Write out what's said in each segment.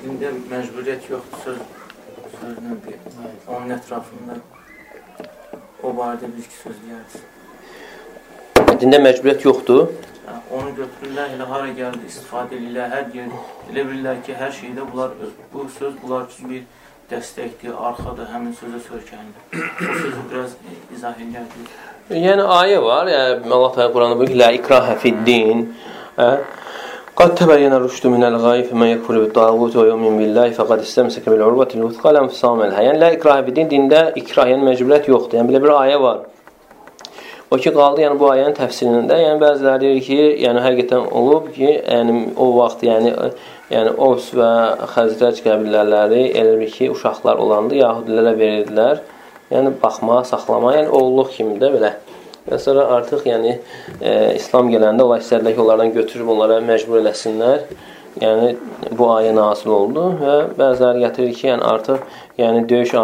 dində məcburiyyət yoxdur sözlə bir, onun ətrafında o barədə bir iki söz deyərsiniz. Dində məcburiyyət yoxdur. Onu götürürlər, elə hara gəldi, istifadə edirlər, hər yer, elə bilirlər ki, hər şeydə bu söz bunlar üçün bir dəstəkdir, arxadır, həmin sözə söykənir. O sözü biraz izah edərdiniz. Yəni, ayə var, Allah Teala Quranda buyurur, La ikrahə fid-din, Qad təbəyyənə rüşdü minəl-qayy fəmən yəkfuru bid-dağut və yu'min billahi fəqad istəmsəkə bil-urvətil-vüthqə ləm fəsamən hə. Yəni, la ikrahə fid-din, dində ikrah, yəni məcburiyyət yoxdur. Yəni, belə bir ayə var. O ki, qaldı, yəni bu ayənin təfsirində, yəni bəziləri deyir ki, yəni həqiqətən olub ki, yəni o vaxt, yəni Ovs və Xəzrəc qəbilələri elə bir ki, uşaqlar olandı, yahudilərə verirdilər. Yəni, baxma, saxlama, yəni oğulluq kimi də belə. Və sonra artıq, yəni, İslam gələndə ola istədilər ki, onlardan götürüb onlara məcbur eləsinlər. Yəni, bu ayə nazil oldu və bəziləri gətirir ki, yəni artıq, yəni döyüş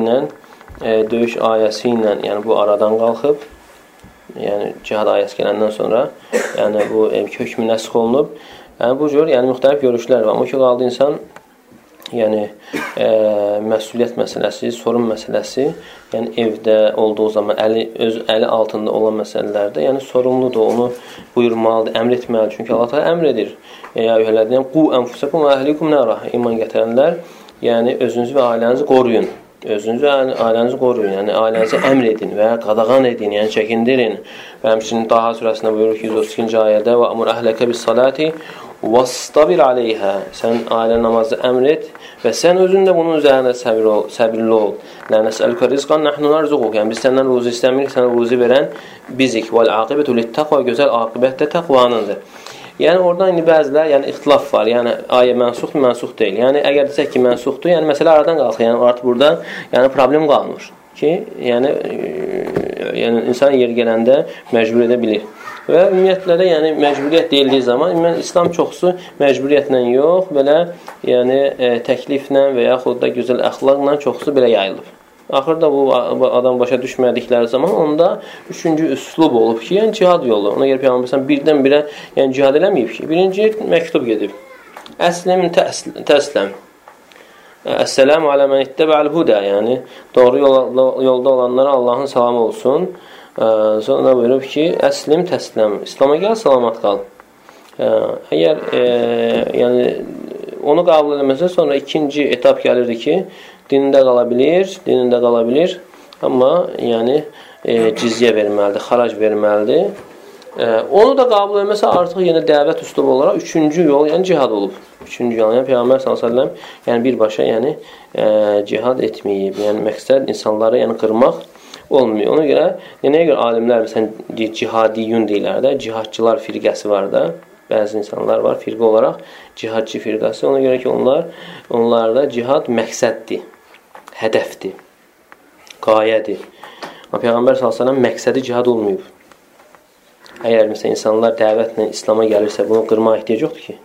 ayəsi ilə, yəni bu aradan qalxıb, yəni cihad ayəsi gələndən sonra, yəni bu hökmü nəsx olunub. Yəni, bu cür, yəni müxtəlif görüşlər var. O ki, qaldı insan, yəni məsuliyyət məsələsi, sorun məsələsi, yəni evdə olduğu zaman öz əli altında olan məsələlərdə, yəni sorumludur, onu buyurmalıdır, əmr etməlidir. Çünki Allah Teala əmr edir. Ya eyyuhellezine qu enfusakum və əhlikum nara. İman gətirənlər, yəni özünüzü və ailənizi qoruyun. Özünüzü və ailənizi qoruyun. Yəni ailənizi əmr edin və qadağan edin, yəni çəkindirin. Və həmçinin Daha surəsində buyurur ki, 132-ci ayədə və amur əhləkə bis salati vastabir aleyhə. Sən ailə namazı əmr et və sən özün də bunun üzərində səbirli ol. Lə nəsəlükə rizqan nəhnu narzuquq. Yəni biz səndən ruzi istəmirik, sənə ruzi verən bizik. Vəl aqibətu littəqva, gözəl aqibət də təqvanındır. Yəni oradan indi bəzilər, yəni ixtilaf var. Yəni ayə mənsuxdur, mənsux deyil. Yəni əgər desək ki, mənsuxdur, yəni məsələ aradan qalxır. Yəni artıq burada yəni problem qalmır ki, yəni insan yer gələndə məcbur edə bilir. Və ümumiyyətlə də yəni məcburiyyət deyildiyi zaman İslam çoxsu məcburiyyətlə yox, belə yəni təkliflə və yaxud da gözəl əxlaqla çoxsu belə yayılıb. Axırda bu adam başa düşmədikləri zaman onda üçüncü üslub olub ki, yəni cihad yolu. Ona görə Peyğəmbər birdən-birə yəni cihad eləməyib ki, birinci məktub gedib. Əslim təsləm. Əssəlamu alə mən ittəbə'l hudə. Yəni doğru yolda olanlara Allahın salamı olsun. Sonra buyurub ki, əslim təsləm. İslam'a gəl, salamat qal. Əgər yəni onu qəbul eləməsə, sonra ikinci etap gəlirdi ki, dinində qala bilir, amma yəni cizyə verməlidir, xarac verməlidir. Onu da qəbul eləməsə, artıq yenə dəvət üslubu olaraq üçüncü yol, yəni cihad olub. Üçüncü yol, yəni Peyğəmbər s.ə.v yəni birbaşa yəni cihad etməyib. Yəni məqsəd insanları yəni qırmaq olmuyor. Ona görə, nəyə görə alimlər məsələn cihadiyyun deyirlər də, cihadçılar firqəsi var da, bəzi insanlar var firqə olaraq, cihadçı firqəsi. Ona görə ki, onlarda cihad məqsəddir, hədəfdir, qayədir. Amma Peyğəmbər s.ə.v məqsədi cihad olmayıb. Əgər məsələn insanlar dəvətlə İslam'a gəlirsə, bunu qırmaq ehtiyac yoxdur ki.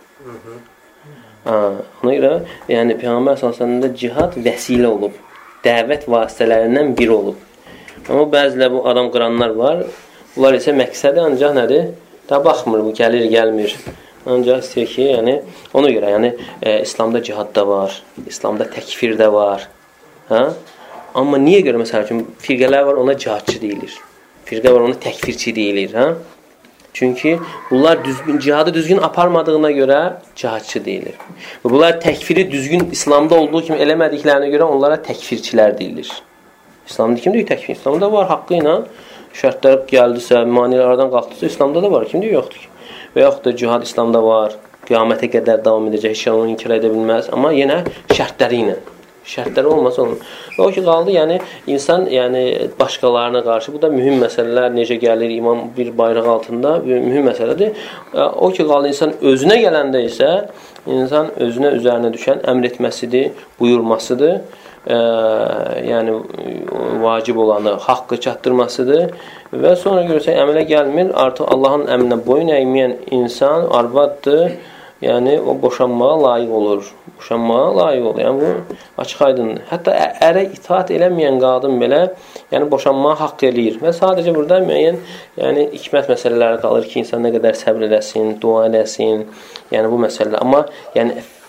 Ona görə, yəni Peyğəmbər s.ə.v cihad vəsilə olub, dəvət vasitələrindən biri olub. Amma bəzilə bu adam qıranlar var, bunlar isə məqsədi ancaq nədir? Da baxmır, bu gəlir, gəlmir. Ancaq istəyir ki, yəni ona görə, yəni İslamda cihad da var, İslamda təkfir də var. Amma niyə görə məsəl üçün firqələr var, ona cihadçı deyilir. Firqə var, ona təkfirçi deyilir. Çünki bunlar cihadı düzgün aparmadığına görə cihadçı deyilir. Bunlar təkfiri düzgün İslamda olduğu kimi eləmədiklərinə görə onlara təkfirçilər deyilir. İslamda kim deyir təkfir? İslamda var haqqı ilə şərtlər gəldisə, manilər aradan qalxdısa, İslamda da var. Kim deyir yoxdur ki? Və yaxud da cihad İslamda var, qiyamətə qədər davam edəcək, heç onu inkar edə bilməz. Amma yenə şərtləri ilə. Şərtləri olmasa olur. Və o ki, qaldı, yəni insan yəni başqalarına qarşı, bu da mühüm məsələlər, necə gəlir iman bir bayraq altında, mühüm məsələdir. O ki, qaldı, insan özünə gələndə isə, insan özünə üzərinə düşən əmr etməsidir, buyurmasıdır. Yəni vacib olanı haqqı çatdırmasıdır və sonra görürsən əmələ gəlmir, artıq Allahın əmrinə boyun əyməyən insan arvaddır, yəni o boşanmağa layiq olur. Yəni bu açıq aydındır. Hətta ərə itaat eləməyən qadın belə yəni boşanmağa haqq eləyir və sadəcə burada müəyyən yəni hikmət məsələləri qalır ki, insan nə qədər səbr eləsin, dua eləsin, yəni bu məsələlər. Amma yəni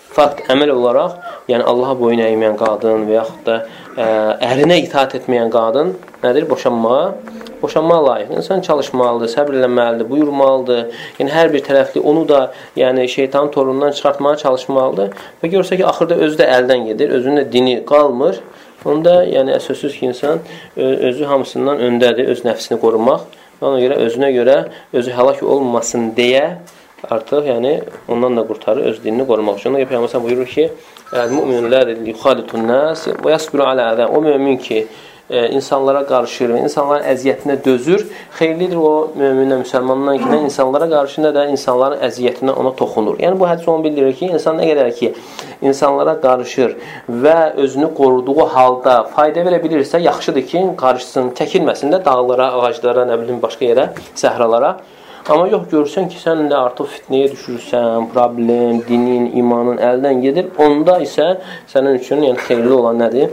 fakt əməl olaraq, yəni Allaha boyun əyməyən qadın və yaxud da ərinə itaat etməyən qadın nədir? Boşanmağa layiq. İnsan çalışmalıdır, səbr eləməlidir, buyurmalıdır. Yəni hər bir tərəfli onu da, yəni şeytanın torunundan çıxartmağa çalışmalıdır və görsə ki, axırda özü də əldən gedir, özünün də dini qalmır. Onda yəni sözsüz ki, insan özü hamısından öndədir, öz nəfsini qorumaq. Ona görə özünə görə özü həlak olmasın deyə artıq yəni ondan da qurtarır, öz dinini qorumaq üçün. Ona görə Peyğəmbər buyurur ki, "Mümin la yukhalitun nas və yasbiru ala aza." O mömin ki, insanlara qarışır və insanların əziyyətinə dözür. Xeyirlidir o möminlə, müsəlmandan ki, nə insanlara qarşı, nə də insanların əziyyətinə ona toxunur. Yəni bu hədis onu bildirir ki, insan nə qədər ki, insanlara qarışır və özünü qoruduğu halda fayda verə bilirsə, yaxşıdır ki, qarışsın, çəkilməsin də dağlara, ağaclara, nə bilim, başqa yerə, səhralara. Amma yox, görürsən ki, sən də artıq fitnəyə düşürsən, problem, dinin, imanın əldən gedir. Onda isə sənin üçün yəni, xeyirli olan nədir?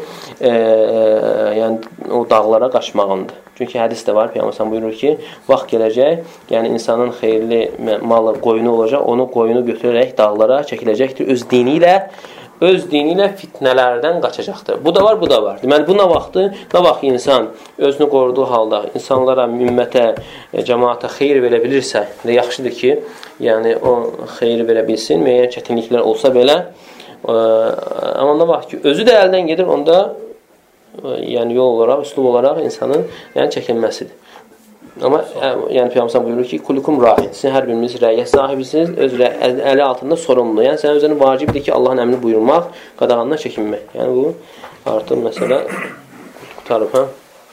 Yəni, o dağlara qaçmağındır. Çünki hədis də var, Peyğəmbər buyurur ki, vaxt gələcək, yəni insanın xeyirli malı, qoyunu olacaq, onu qoyunu götürərək dağlara çəkiləcəkdir öz dini ilə fitnələrdən qaçacaqdır. Bu da var, bu da var. Deməli, bu nə vaxtdır? Nə vaxt insan özünü qoruduğu halda insanlara, ümmətə, cəmaata xeyir verə bilirsə, yaxşıdır ki, yəni o xeyir verə bilsin, müəyyən çətinliklər olsa belə. Amma nə vaxt ki, özü də əldən gedir, onda yəni yol olaraq, üslub olaraq insanın yəni çəkinməsidir. Amma yəni Peyğəmbər buyurur ki, "Kullukum ra'in." Sizin hər biriniz rəiyyət sahibisiniz, öz əli altında sorumlu. Yəni sənin özünə vacibdir ki, Allahın əmrini buyurmaq, qadağandan çəkinmək. Yəni bu artıq məsələ qutarıb, hə?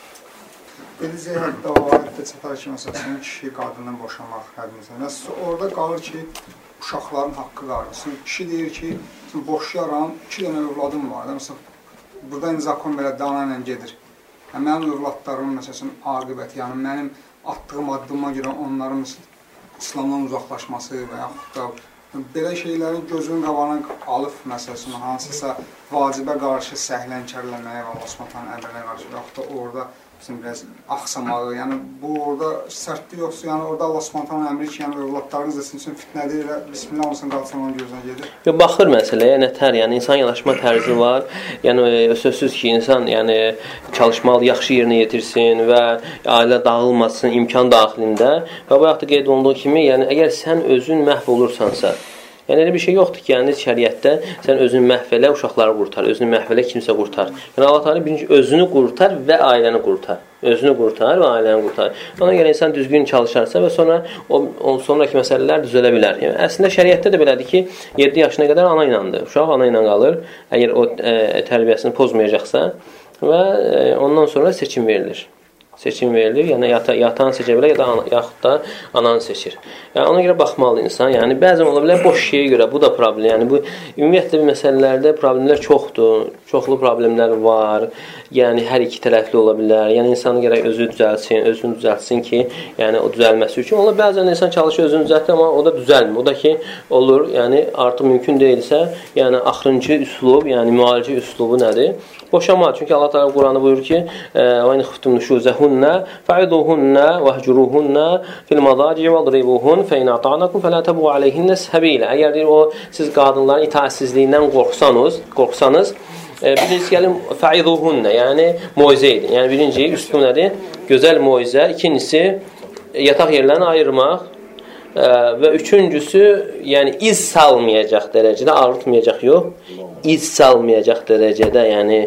Elizə hətta o ayətdə çatar ki, məsələn, kişi qadından boşanmaq hədimizə. Orada qalır ki, uşaqların haqqı qarşısın. Kişi deyir ki, boşayaram, 2 dənə övladım var. Məsələn, burada zakon belə dana ilə gedir. Mənim övladlarımın məsələn aqibəti, yəni mənim atdığım addıma görə onların İslamdan uzaqlaşması və yaxud da belə şeylərin gözünün qabağına alıb məsələn hansısa vacibə qarşı səhlənkərləməyə və Allah Subhanahu əmrinə qarşı yaxud da orada biraz axsamağı, yəni bu orada sərtlik yoxsa, yəni orada Allah Subhanahu əmri ki, yəni övladlarınız da sizin üçün fitnədir, elə bismillah olsun qalsın onun gözünə gedir. Yox, baxır məsələyə, nətər, yəni insan yanaşma tərzi var. Yəni sözsüz ki, insan yəni çalışmalı, yaxşı yerinə yetirsin və ailə dağılmasın imkan daxilində. Və bu yaxda qeyd olunduğu kimi, yəni əgər sən özün məhv olursansa, yəni elə bir şey yoxdur ki, yəni şəriətdə sən özünü məhv elə, uşaqları qurtar, özünü məhv elə, kimsə qurtar. Yəni Allah Teala birinci özünü qurtar və ailəni qurtar. Özünü qurtar və ailəni qurtar. Ona görə insan düzgün çalışarsa və sonra sonraki məsələlər düzələ bilər. Yəni əslində şəriətdə də belədir ki, 7 yaşına qədər ana iləndir. Uşaq ana ilə qalır. Əgər o tərbiyəsini pozmayacaqsa və ondan sonra seçim verilir. Yəni yatan seçə bilər, yaxud da ananı seçir. Yəni ona görə baxmalı insan. Yəni bəzən ola bilər boş şeyə görə, bu da problem. Yəni bu ümumiyyətlə bir məsələlərdə problemlər çoxdur. Çoxlu problemlər var. Yəni hər iki tərəfli ola bilər. Yəni insanın gərək özünü düzəltsin ki, yəni o düzəlməsi üçün. Ola bəzən insan çalışır özünü düzəltdir, amma o da düzəlmir. O da ki olur, yəni artıq mümkün deyilsə, yəni axırıncı üslub, yəni müalicə üslubu nədir? Boşanma. Çünki Allah Teala Quranda buyurur ki: "Və in xiftum nushuzahunna fa'iduhunna wahjuruhunna fil madaji wadribuhun fa in ata'nakum fala tabu alayhinna sabila." Əgər deyir o siz qadınların itaatsizliyindən qorxsanız, birincisi gəlin fa'iduhunna, yəni moizə edin. Yəni birinci üslub nədir? Gözəl moizə, ikincisi yataq yerlərini ayırmaq və üçüncüsü yəni iz salmayacaq dərəcədə, ağrıtmayacaq yox. İz salmayacaq dərəcədə,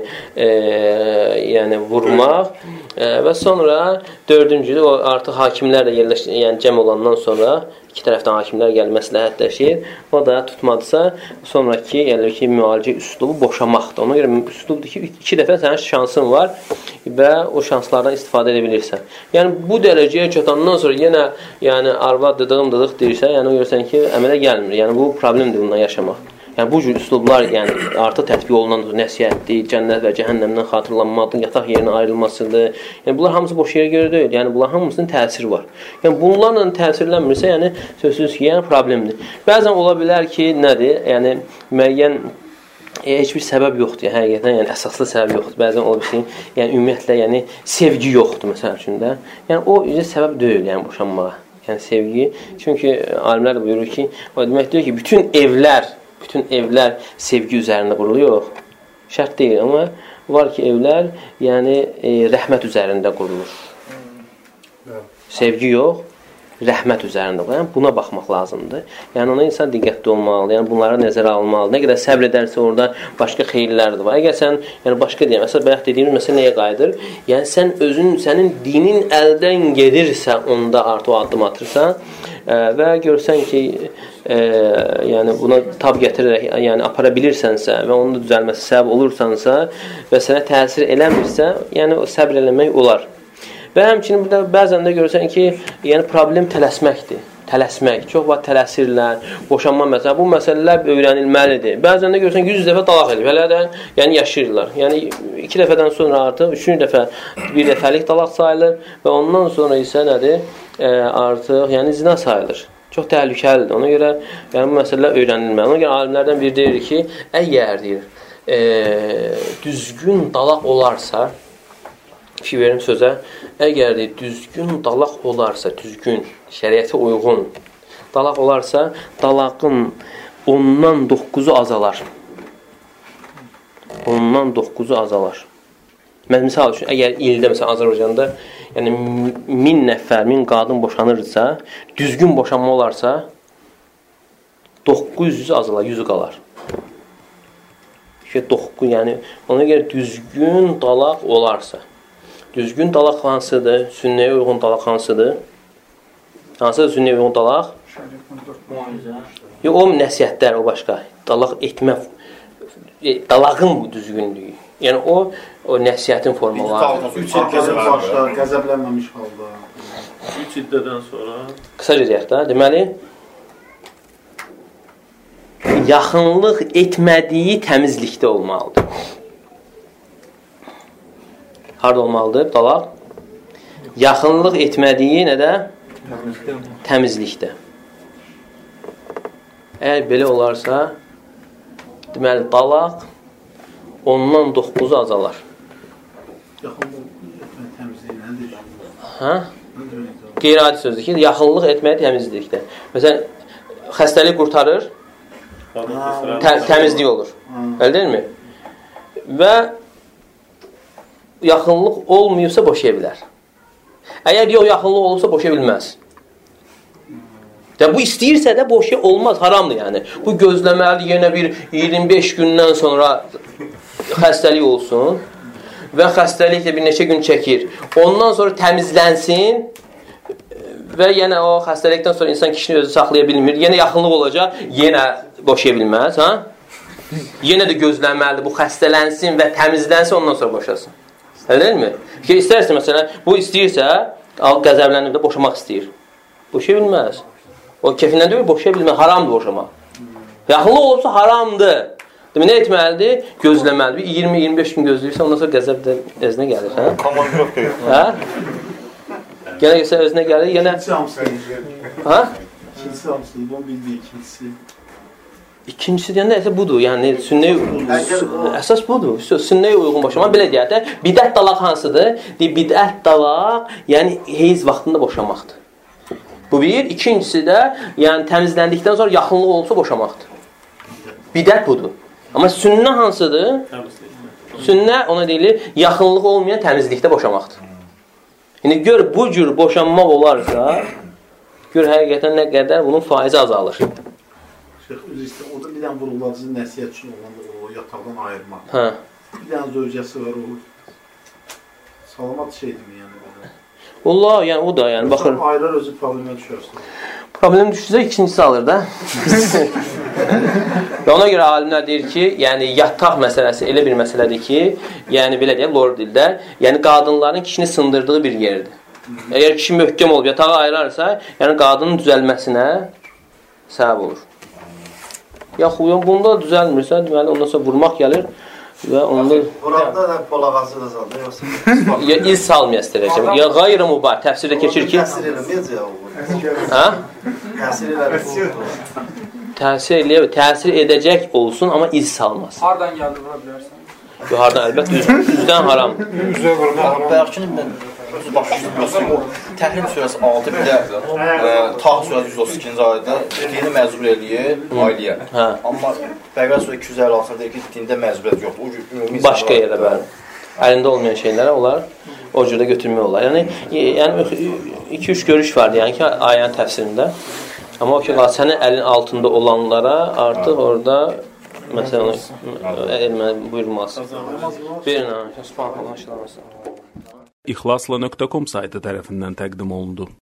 yəni vurmaq və sonra dördüncüdür, o artıq hakimlərlə yəni cəm olandan sonra iki tərəfdən hakimlər gəlib məsləhətləşir. O da tutmadısa, sonraki yəni müalicə üslubu boşamaqdır. Ona görə üslubdur ki, 2 dəfə sənin şansın var və o şanslardan istifadə edə bilirsən. Yəni bu dərəcəyə çatandan sonra yenə yəni arvad dədıq deyirsə, yəni o görürsən ki, əmələ gəlmir. Yəni bu problemdir bundan yaşamaq. Yəni bu cür üslublar yəni artıq tətbiq olunandır, nəsihətdir, cənnət və cəhənnəmdən xatırlanmadır, yataq yerinin ayrılmasıdır. Yəni bunlar hamısı boş yerə görə deyil. Yəni bunlar hamısının təsiri var. Yəni bunlarla təsirlənmirsə, yəni sözsüz ki, yəni problemdir. Bəzən ola bilər ki, nədir? Yəni müəyyən heç bir səbəb yoxdur. Yəni həqiqətən yəni əsaslı səbəb yoxdur. Bəzən ola bir şey, yəni ümumiyyətlə yəni sevgi yoxdur məsəl üçün də. Yəni o səbəb deyil yəni boşanmağa. Yəni sevgi. Çünki alimlər də buyurur ki, o demək deyir ki, bütün evlər bütün evlər sevgi üzərində qurulur? Yox. Şərt deyil, amma var ki, evlər yəni rəhmət üzərində qurulur. Sevgi yox, rəhmət üzərində. Yəni, buna baxmaq lazımdır. Yəni, ona insan diqqətli olmalı, yəni bunlara nəzərə almalı. Nə qədər səbr edərsə orada başqa xeyirlər də var. Əgər sən, yəni başqa deyəm, məsələn, bayaq dediyimiz məsələ nəyə qayıdır? Yəni, sən sənin dinin əldən gedirsə, onda artıq o addım atırsan və görsən ki, yəni buna tab gətirərək, yəni apara bilirsənsə və onun da düzəlməsi səbəb olursansa və sənə təsir eləmirsə, yəni səbr eləmək olar. Və həmçinin burada bəzən də görürsən ki, yəni problem tələsməkdir. Tələsmək. Çox vaxt tələsirlər. Boşanma məsələ. Bu məsələlər öyrənilməlidir. Bəzən də görürsən 100 dəfə talaq edib. Hələ də yəni yaşayırlar. Yəni 2 dəfədən sonra artıq 3-cü dəfə bir dəfəlik talaq sayılır və ondan sonra isə nədir? Artıq yəni zina sayılır. Çox təhlükəlidir. Ona görə yəni bu məsələlər öyrənilməli. Ona görə alimlərdən biri deyir ki, əgər deyir düzgün talaq olarsa, fikir verim sözə, əgər düzgün talaq olarsa, düzgün, şəriətə uyğun talaq olarsa, talaqın 10-dan 9-u azalar. 10-dan 9-u azalar. Misal üçün, əgər ildə, məsələn, Azərbaycanda yəni 1000 nəfər, 1000 qadın boşanırsa, düzgün boşanma olarsa, 900 azalar, 100 qalar. Yəni, ona görə düzgün talaq olarsa, düzgün talaq hansıdır? Sünnəyə uyğun talaq hansıdır? Hansıdır sünnəyə uyğun talaq? Yox, o nəsihətlər, o başqa. Talaq etmə, talaqın bu düzgünlüyü. Yəni, o nəsihətin formaları. 3 ildən başda, qəzəblənməmiş halda. 3 ildən sonra. Qısaca deyək də, deməli, yaxınlıq etmədiyi təmizlikdə olmalıdır. Harada olmalıdır? Talaq. Yaxınlıq etmədiyi nədə? Təmizlikdə. Əgər belə olarsa, deməli, talaq 10-dan 9-u azalar. Yaxınlıq etmək təmizliyi nədir? Hə? Qeyri-adi sözdür ki, yaxınlıq etmək təmizlikdə. Məsələn, xəstəlik qurtarır, təmizlik olur. Elə deyilmi? Və yaxınlıq olmayıbsa boşaya bilər. Əgər yox, yaxınlıq olursa boşaya bilməz. Bu istəyirsə də boşaya olmaz, haramdır yəni. Bu gözləməli yenə bir 25 gündən sonra xəstəlik olsun və xəstəlik də bir neçə gün çəkir. Ondan sonra təmizlənsin və yenə o xəstəlikdən sonra insan kişini özü saxlaya bilmir. Yenə yaxınlıq olacaq, yenə boşaya bilməz. Yenə də gözləməlidir, bu xəstələnsin və təmizlənsin, ondan sonra boşasın. Elə deyilmi? Ki, istərsə, məsələn, bu istəyirsə, qəzəblənib də boşamaq istəyir. Boşaya bilməz. O kefindən deyil, boşaya bilməz, haramdır boşamaq. Yaxınlıq olsa haramdır. Demək, nə etməlidir? Gözləməlidir. 20-25 gün gözləyirsə, ondan sonra qəzəb də özünə gəlir. Komandirov deyil. Yenə gəlsə özünə gəlir, yenə... İkincisi hamısıdır. İkincisi hamısıdır, bunu bildiyi ikincisi. İkincisi deyəndə əsas budur. Yəni əsas budur. Sünnəyə uyğun boşanma belə deyək də, bidət talaq hansıdır? Bidət talaq, yəni heyz vaxtında boşamaqdır. Bu bir, ikincisi də, yəni təmizləndikdən sonra yaxınlıq olsa boşamaqdır. Bidət budur. Amma sünnə hansıdır? Sünnə ona deyilir, yaxınlıq olmayan təmizlikdə boşamaqdır. Yəni gör bu cür boşanmaq olarsa, gör həqiqətən nə qədər bunun faizi azalır. O da bir dənə vuruladıcı nəsiyyət üçün o yataqdan ayırmaq. Hə. Bir dənə zövcəsi var, o salamat şeydir mi yəni? Allah, yəni o da, yəni baxır. Ayırar özü problemə düşərsə. Problem düşürsə ikincisi alır da. Və ona görə alimlər deyir ki, yəni yataq məsələsi elə bir məsələdir ki, yəni belə deyək, lor dildə, yəni qadınların kişini sındırdığı bir yerdir. Əgər kişi möhkəm olub yatağı ayırarsa, yəni qadının düzəlməsinə səbəb olur. Yaxud bunda düzəlmirsə, deməli ondan sonra vurmaq gəlir və onda Burada da polağası da saldı yoxsa? Ya iz salmaya istəyəcəm. Ya qeyri mübah təfsirdə keçir ki, Təsir eləməyəcək o. hə? Təsir eləməyəcək. Təsir edəcək olsun, amma iz salmaz. Hardan gəldi vura bilərsən? Hardan əlbəttə üzdən haram. Bayaqkını mən Başlayırsan o Təhrim surəsi 6 bir də Taha surəsi 132-ci ayədə dini məcbur eləyir ailəyə. Amma Bəqərə surəsi 256-da deyir ki, dində məcburiyyət yoxdur. O ümumi başqa yerə bəli. Əlində olmayan şeylərə onlar o cürdə götürmək olar. Yəni 2-3 görüş var yəni ki, ayənin təfsirində. Amma o ki, sənin əlin altında olanlara artıq orada məsələn buyurmaz. Subhanallah. İxlasla.com saytı tərəfindən təqdim olundu.